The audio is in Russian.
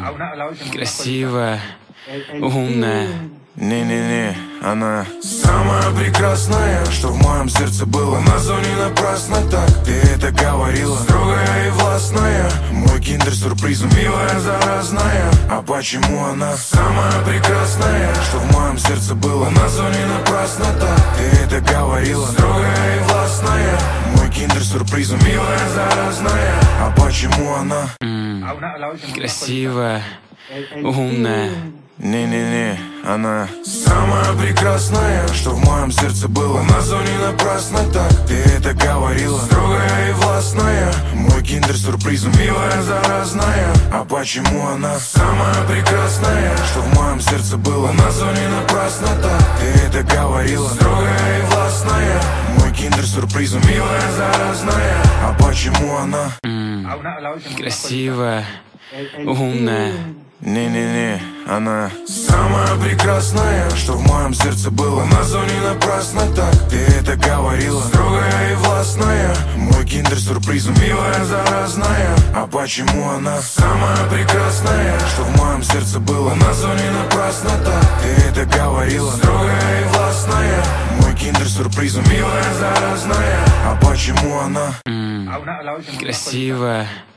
красивая, умная. Не-не-не, она самая прекрасная, что в моем сердце было. На зоне напрасно так, ты это говорила. Строгая и властная, мой киндер-сюрприз, милая, заразная. А почему она самая прекрасная, что в моем сердце было? На зоне напрасно так, ты это говорила. Строгая и властная, мой киндер-сюрприз, милая, заразная. А почему она красивая, умная. Не-не-не, она самая прекрасная, что в моем сердце было. На зоне напрасно так, ты это говорила. Строгая и властная, мой киндер-сюрприз, милая, заразная. А почему она самая прекрасная, что в моем сердце было? На зоне напрасно так, ты это говорила. Строгая и властная, мой киндер-сюрприз, милая, заразная. А почему она красивая, умная. Не-не-не, она самая прекрасная, что в моем сердце было. На зоне напрасно так, ты это говорила. Строгая и властная, мой киндер-сюрприз, милая, заразная. А почему она самая прекрасная, что в моем сердце было? На зоне напрасно так, ты это говорила. Строгая и властная, мой киндер-сюрприз, милая, заразная. А почему она красивая,